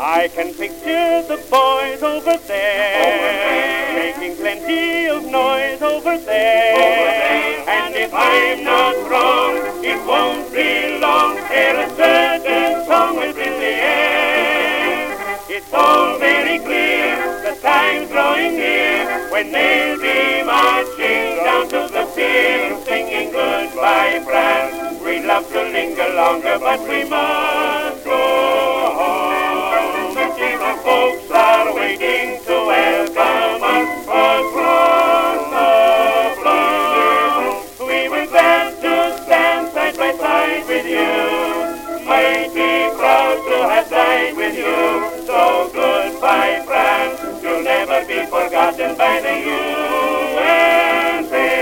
I can picture the boys over there, making plenty of noise over there. And if I'm not wrong, it won't be long ere a certain song will fill the air. It's all very clear, the time's drawing near, when they'll be marching down to the pier, singing goodbye France. We'd love to linger longer, but we must go home. The folks are waiting to welcome us across the floor. We were glad to stand side by side with you, mighty proud to have died with you. So goodbye France, you'll never be forgotten by the USA.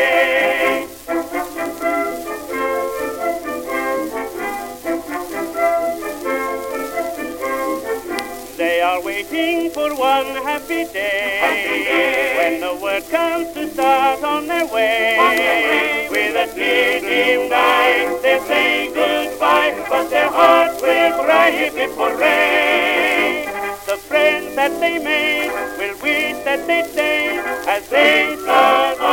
They are waiting for one happy day, when the word comes to start on their way. With a tear-dimmed eye, they say goodbye, but their hearts will cry hip hip hooray. The friends that they made will wish that they'd stay as they start on